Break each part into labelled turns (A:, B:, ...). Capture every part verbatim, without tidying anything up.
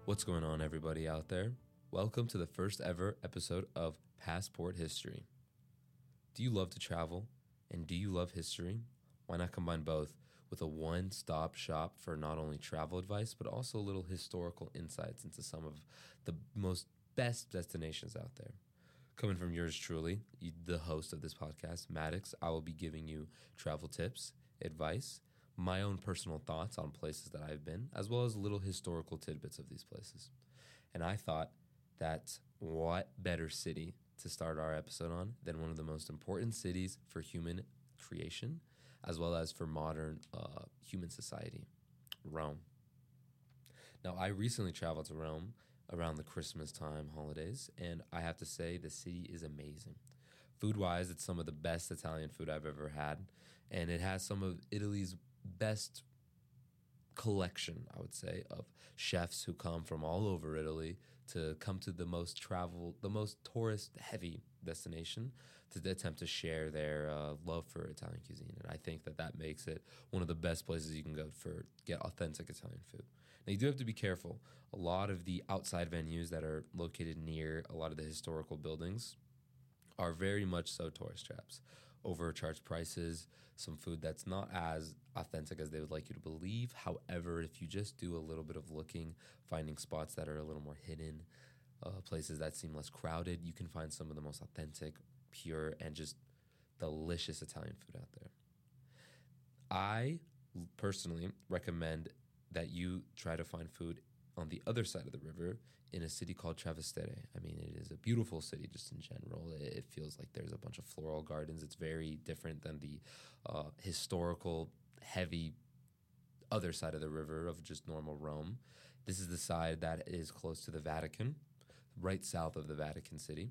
A: What's going on, everybody out there? Welcome to the first ever episode of Passport History. Do you love to travel? And do you love history? Why not combine both with a one-stop shop for not only travel advice, but also a little historical insights into some of the most best destinations out there? Coming from yours truly, the host of this podcast, Maddox, I will be giving you travel tips, advice, my own personal thoughts on places that I've been, as well as little historical tidbits of these places. And I thought that what better city to start our episode on than one of the most important cities for human creation, as well as for modern uh, human society, Rome. Now, I recently traveled to Rome around the Christmas time holidays, and I have to say the city is amazing. Food-wise, it's some of the best Italian food I've ever had, and it has some of Italy's best collection, I would say, of chefs who come from all over Italy to come to the most travel, the most tourist-heavy destination to attempt to share their uh, love for Italian cuisine. And I think that that makes it one of the best places you can go for get authentic Italian food. Now, you do have to be careful. A lot of the outside venues that are located near a lot of the historical buildings are very much so tourist traps. Overcharged prices, some food that's not as authentic as they would like you to believe. However, if you just do a little bit of looking, finding spots that are a little more hidden, uh, places that seem less crowded, you can find some of the most authentic, pure, and just delicious Italian food out there. I personally recommend that you try to find food on the other side of the river in a city called Trastevere. I mean, it is a beautiful city just in general. It feels like there's a bunch of floral gardens. It's very different than the uh, historical, heavy other side of the river of just normal Rome. This is the side that is close to the Vatican, right south of the Vatican City.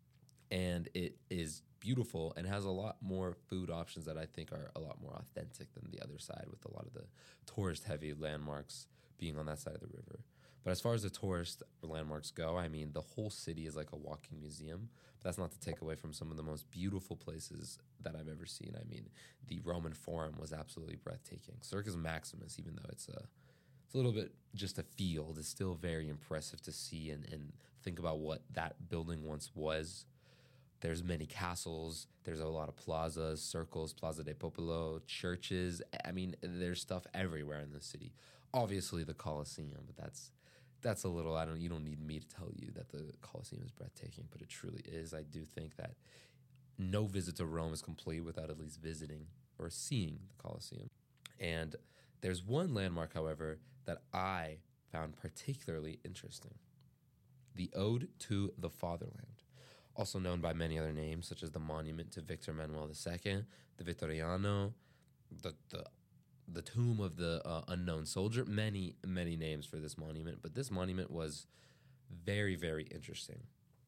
A: And it is beautiful and has a lot more food options that I think are a lot more authentic than the other side, with a lot of the tourist-heavy landmarks being on that side of the river. But as far as the tourist landmarks go, I mean, the whole city is like a walking museum. But that's not to take away from some of the most beautiful places that I've ever seen. I mean, the Roman Forum was absolutely breathtaking. Circus Maximus, even though it's a It's a little bit just a field, is still very impressive to see and, and think about what that building once was. There's many castles. There's a lot of plazas, circles, Plaza de Popolo, churches. I mean, there's stuff everywhere in the city. Obviously, the Colosseum, but that's that's a little. I don't. You don't need me to tell you that the Colosseum is breathtaking, but it truly is. I do think that no visit to Rome is complete without at least visiting or seeing the Colosseum. And there's one landmark, however, that I found particularly interesting: the Ode to the Fatherland, also known by many other names, such as the Monument to Victor Emmanuel the Second, the Vittoriano, the the, the Tomb of the uh, Unknown Soldier. Many, many names for this monument, but this monument was very, very interesting.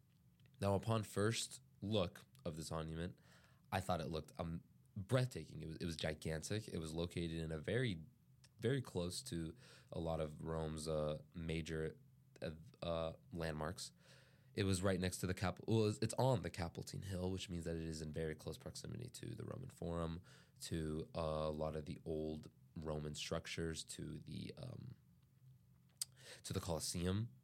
A: Now, upon first look of this monument, I thought it looked um, breathtaking. It was, it was gigantic. It was located in a very, very close to a lot of Rome's uh, major uh, landmarks. It was right next to the Cap. Well, it's on the Capitoline Hill, which means that it is in very close proximity to the Roman Forum, to uh, a lot of the old Roman structures, to the um, to the Colosseum,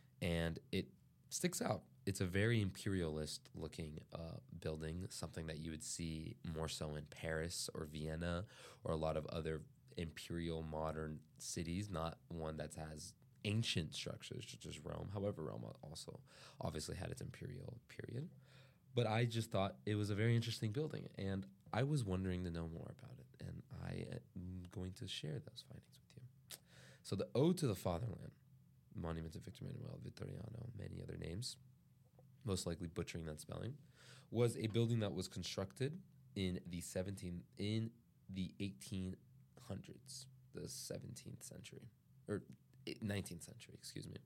A: and it sticks out. It's a very imperialist-looking uh, building, something that you would see more so in Paris or Vienna or a lot of other imperial modern cities, not one that has ancient structures such as Rome. However, Rome also obviously had its imperial period. But I just thought it was a very interesting building, and I was wondering to know more about it, and I am going to share those findings with you. So the Ode to the Fatherland, Monument to Victor Emmanuel Vittoriano, many other names, most likely butchering that spelling, was a building that was constructed in the seventeenth in the eighteen hundreds, the seventeenth century, or nineteenth century, excuse me.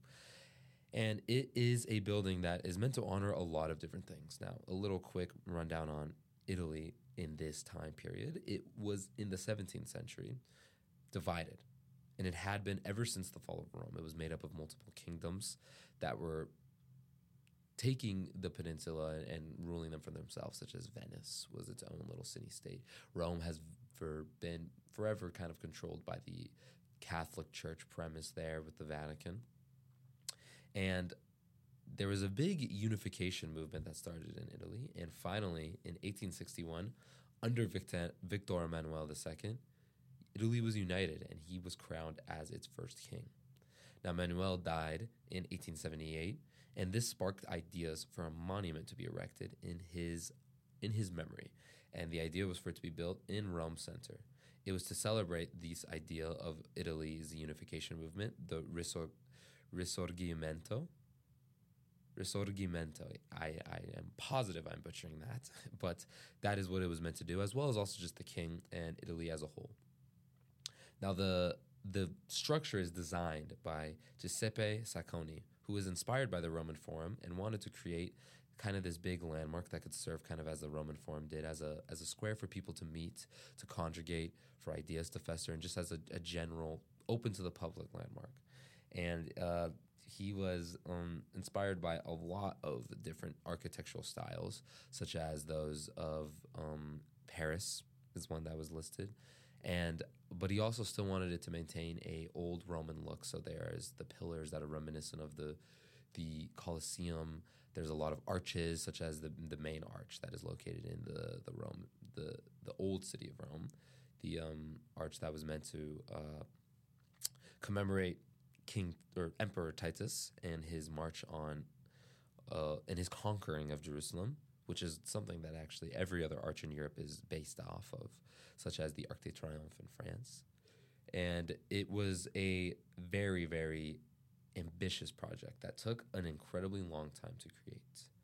A: And it is a building that is meant to honor a lot of different things. Now, a little quick rundown on Italy in this time period. It was in the seventeenth century, divided. And it had been ever since the fall of Rome. It was made up of multiple kingdoms that were taking the peninsula and ruling them for themselves, such as Venice was its own little city-state. Rome has for been forever kind of controlled by the Catholic Church premise there with the Vatican. And there was a big unification movement that started in Italy. And finally, in eighteen sixty-one, under Victor, Victor Emmanuel the Second, Italy was united and he was crowned as its first king. Now, Manuel died in eighteen seventy-eight, and this sparked ideas for a monument to be erected in his in his memory. And the idea was for it to be built in Rome Center. It was to celebrate this idea of Italy's unification movement, the Risor- Risorgimento. Risorgimento. I, I am positive I'm butchering that, but that is what it was meant to do, as well as also just the king and Italy as a whole. Now, the the structure is designed by Giuseppe Sacconi, who was inspired by the Roman Forum and wanted to create kind of this big landmark that could serve kind of as the Roman Forum did, as a as a square for people to meet, to congregate, for ideas to fester, and just as a, a general, open to the public landmark. And uh, he was um, inspired by a lot of different architectural styles, such as those of um, Paris is one that was listed. And but he also still wanted it to maintain a old Roman look. So there's the pillars that are reminiscent of the the Colosseum. There's a lot of arches, such as the the main arch that is located in the the Rome the the old city of Rome, the um, arch that was meant to uh, commemorate King or Emperor Titus and his march on uh, and his conquering of Jerusalem, which is something that actually every other arch in Europe is based off of, such as the Arc de Triomphe in France. And it was a very, very ambitious project that took an incredibly long time to create.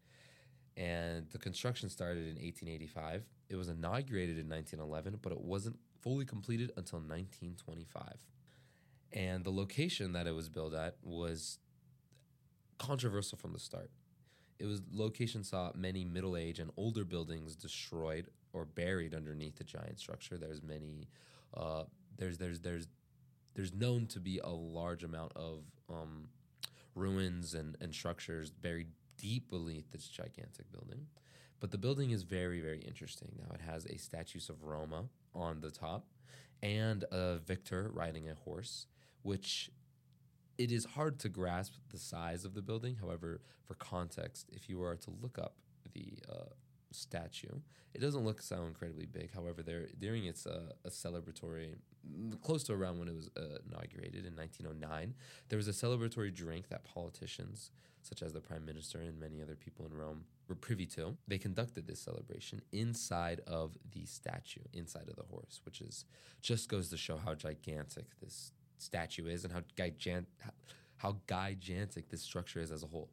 A: And the construction started in eighteen eighty-five. It was inaugurated in nineteen eleven, but it wasn't fully completed until nineteen twenty-five. And the location that it was built at was controversial from the start. It was location saw many middle-aged and older buildings destroyed or buried underneath the giant structure. There's many, uh, there's there's there's there's known to be a large amount of um, ruins and, and structures buried deep beneath this gigantic building. But the building is very, very interesting. Now it has a statues of Roma on the top and a victor riding a horse, which it is hard to grasp the size of the building. However, for context, if you were to look up the uh, statue, it doesn't look so incredibly big. However, there during its uh, a celebratory, close to around when it was uh, inaugurated in nineteen oh nine, there was a celebratory drink that politicians, such as the prime minister and many other people in Rome, were privy to. They conducted this celebration inside of the statue, inside of the horse, which is just goes to show how gigantic this statue is and how gigant, how gigantic this structure is as a whole.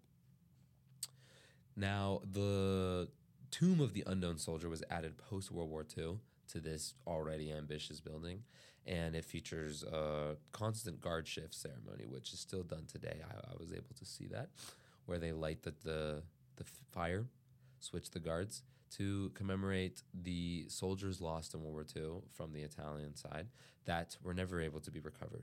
A: Now, the Tomb of the Unknown Soldier was added post-World War Two to this already ambitious building, and it features a constant guard shift ceremony, which is still done today. I, I was able to see that, where they light the, the, the fire, switch the guards, to commemorate the soldiers lost in World War Two from the Italian side that were never able to be recovered.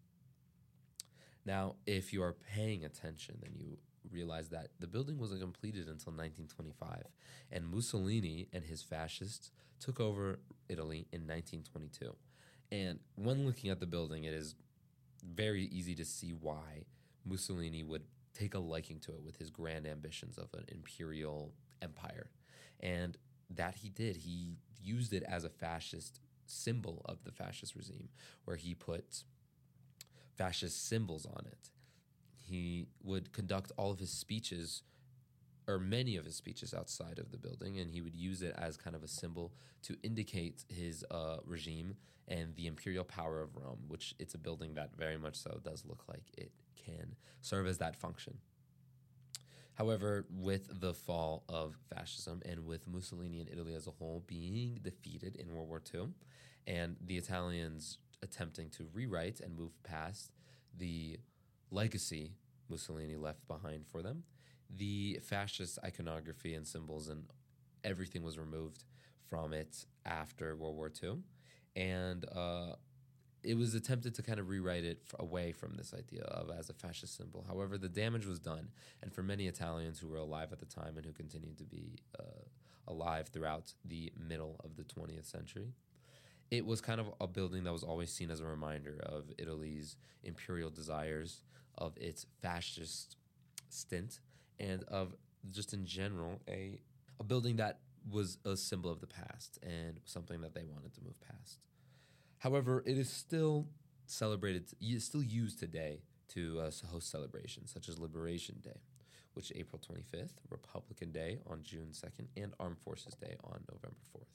A: Now, if you are paying attention, then you realize that the building wasn't completed until nineteen twenty-five, and Mussolini and his fascists took over Italy in nineteen twenty-two. And when looking at the building, it is very easy to see why Mussolini would take a liking to it with his grand ambitions of an imperial empire. And that he did. He used it as a fascist symbol of the fascist regime, where he put fascist symbols on it. He would conduct all of his speeches, or many of his speeches, outside of the building, and he would use it as kind of a symbol to indicate his uh, regime and the imperial power of Rome, which it's a building that very much so does look like it can serve as that function. However, with the fall of fascism and with Mussolini and Italy as a whole being defeated in World War Two, and the Italians attempting to rewrite and move past the legacy Mussolini left behind for them, the fascist iconography and symbols and everything was removed from it after World War Two, and uh, it was attempted to kind of rewrite it f- away from this idea of as a fascist symbol. However, the damage was done, and for many Italians who were alive at the time and who continued to be uh, alive throughout the middle of the twentieth century, it was kind of a building that was always seen as a reminder of Italy's imperial desires, of its fascist stint and of just in general a a building that was a symbol of the past and something that they wanted to move past. However, it is still celebrated, it's still used today to uh, host celebrations such as Liberation Day, which is April twenty-fifth, Republican Day on June second, and Armed Forces Day on November fourth.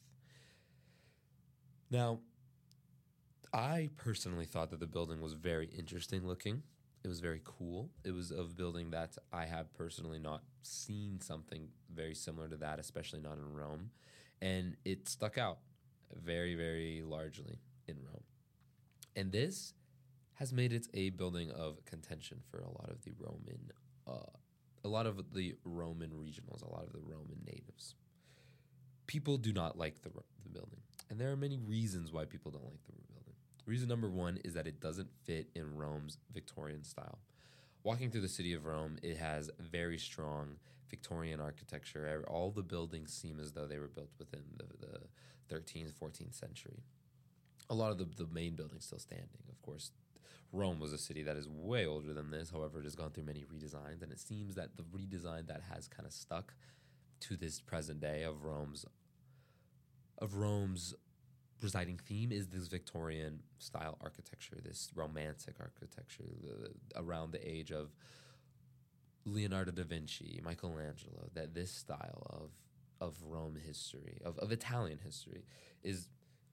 A: Now, I personally thought that the building was very interesting looking. It was very cool. It was a building that I have personally not seen something very similar to that, especially not in Rome. And it stuck out very, very largely in Rome. And this has made it a building of contention for a lot of the Roman, uh, a lot of the Roman regionals, a lot of the Roman natives. People do not like the, the building. And there are many reasons why people don't like the building. Reason number one is that it doesn't fit in Rome's Victorian style. Walking through the city of Rome, it has very strong Victorian architecture. All the buildings seem as though they were built within the, the thirteenth, fourteenth century. A lot of the, the main buildings still standing. Of course, Rome was a city that is way older than this. However, it has gone through many redesigns, and it seems that the redesign that has kind of stuck to this present day of Rome's of Rome's presiding theme is this Victorian style architecture, this romantic architecture uh, around the age of Leonardo da Vinci, Michelangelo, that this style of of Rome history, of, of Italian history, is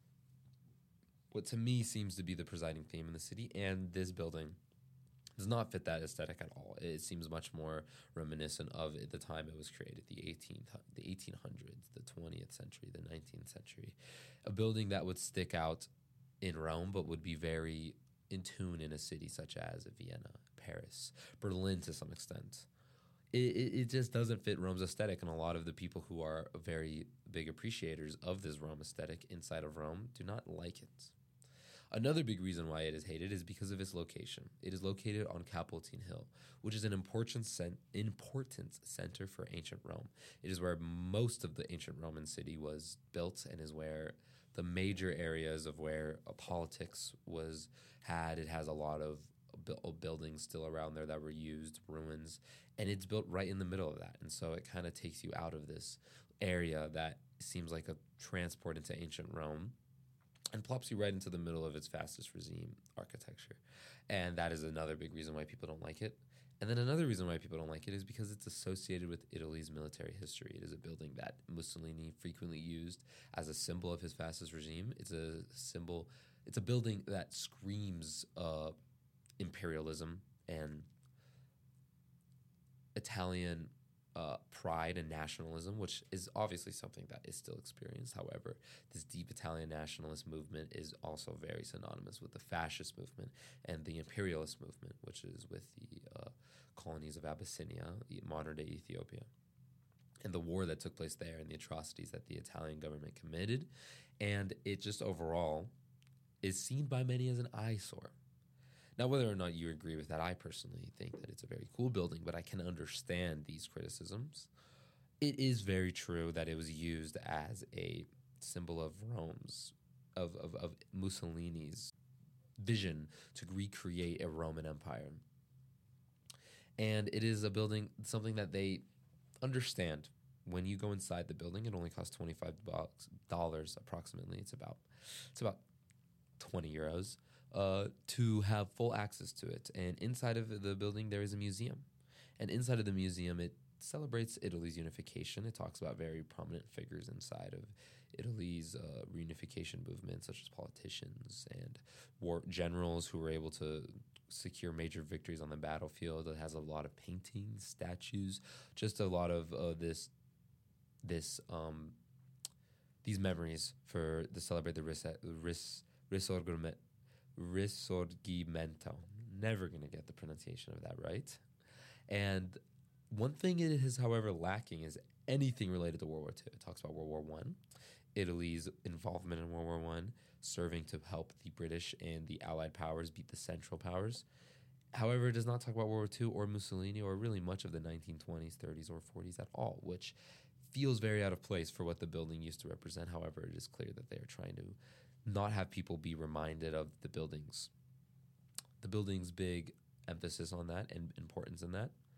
A: what to me seems to be the presiding theme in the city, and this building does not fit that aesthetic at all. It seems much more reminiscent of the time it was created, the eighteenth, the eighteen hundreds, the twentieth century, the nineteenth century. A building that would stick out in Rome, but would be very in tune in a city such as Vienna, Paris, Berlin to some extent. It, it, it just doesn't fit Rome's aesthetic, and a lot of the people who are very big appreciators of this Rome aesthetic inside of Rome do not like it. Another big reason why it is hated is because of its location. It is located on Capitoline Hill, which is an important, cent- important center for ancient Rome. It is where most of the ancient Roman city was built and is where the major areas of where uh, politics was had. It has a lot of bu- buildings still around there that were used, ruins, and it's built right in the middle of that. And so it kind of takes you out of this area that seems like a transport into ancient Rome and plops you right into the middle of its fastest regime architecture. And that is another big reason why people don't like it. And then another reason why people don't like it is because it's associated with Italy's military history. It is a building that Mussolini frequently used as a symbol of his fascist regime. It's a symbol, it's a building that screams uh, imperialism and Italian Uh, pride and nationalism, which is obviously something that is still experienced. However, this deep Italian nationalist movement is also very synonymous with the fascist movement and the imperialist movement, which is with the uh, colonies of Abyssinia, modern-day Ethiopia, and the war that took place there and the atrocities that the Italian government committed. And it just overall is seen by many as an eyesore. Now, whether or not you agree with that, I personally think that it's a very cool building, but I can understand these criticisms. It is very true that it was used as a symbol of Rome's, of, of, of Mussolini's vision to recreate a Roman Empire. And it is a building, something that they understand. When you go inside the building, it only costs twenty-five dollars approximately. It's about, it's about twenty euros. Uh, to have full access to it. And inside of the building, there is a museum. And inside of the museum, it celebrates Italy's unification. It talks about very prominent figures inside of Italy's uh, reunification movement, such as politicians and war generals who were able to secure major victories on the battlefield. It has a lot of paintings, statues, just a lot of uh, this, this, um, these memories for to celebrate the ris- ris- risorgimento. Risorgimento. Never going to get the pronunciation of that right. And one thing it is, however, lacking is anything related to World War Two. It talks about World War One, Italy's involvement in World War One, serving to help the British and the Allied powers beat the Central Powers. However, it does not talk about World War Two or Mussolini or really much of the nineteen twenties, thirties, or forties at all, which feels very out of place for what the building used to represent. However, it is clear that they are trying to not have people be reminded of the buildings, the building's big emphasis on that and importance in that.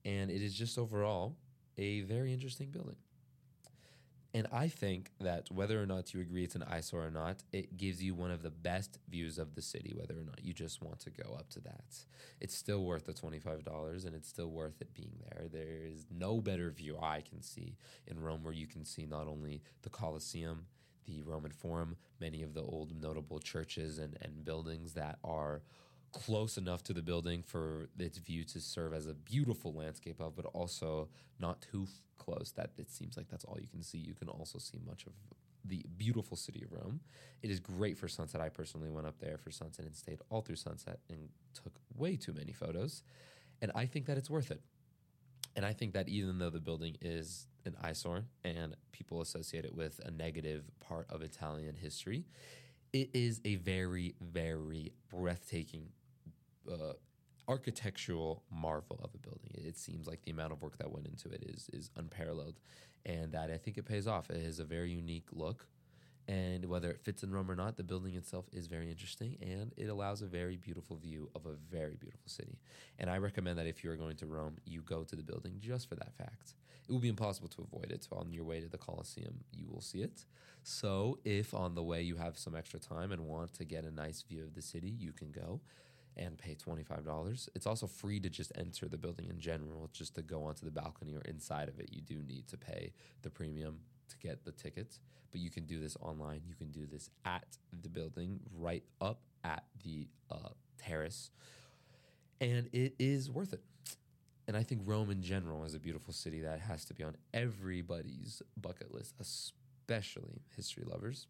A: And it is just overall a very interesting building. And I think that whether or not you agree it's an eyesore or not, it gives you one of the best views of the city, whether or not you just want to go up to that. It's still worth the twenty-five dollars, and it's still worth it being there. There is no better view I can see in Rome, where you can see not only the Colosseum, the Roman Forum, many of the old notable churches and, and buildings that are close enough to the building for its view to serve as a beautiful landscape of, but also not too f- close that it seems like that's all you can see. You can also see much of the beautiful city of Rome. It is great for sunset. I personally went up there for sunset and stayed all through sunset and took way too many photos. And I think that it's worth it. And I think that even though the building is an eyesore and people associate it with a negative part of Italian history, it is a very, very breathtaking uh, architectural marvel of a building. It seems like the amount of work that went into it is is unparalleled, and that I think it pays off. It has a very unique look, and whether it fits in Rome or not, the building itself is very interesting, and it allows a very beautiful view of a very beautiful city. And I recommend that if you're going to Rome, you go to the building just for that fact. It will be impossible to avoid it. So on your way to the Colosseum, you will see it. So if on the way you have some extra time and want to get a nice view of the city, you can go and pay twenty-five dollars. It's also free to just enter the building in general, just to go onto the balcony or inside of it. You do need to pay the premium to get the tickets, but you can do this online. You can do this at the building, right up at the uh, terrace, and it is worth it. And I think Rome in general is a beautiful city that has to be on everybody's bucket list, especially history lovers.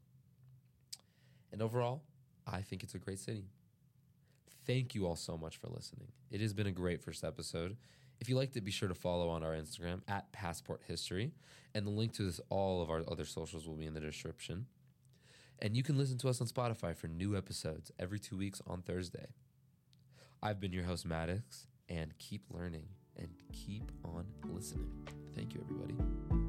A: And overall, I think it's a great city. Thank you all so much for listening. It has been a great first episode. If you liked it, be sure to follow on our Instagram at Passport History. And the link to this, all of our other socials will be in the description. And you can listen to us on Spotify for new episodes every two weeks on Thursday. I've been your host, Maddox, and keep learning and keep on listening. Thank you, everybody.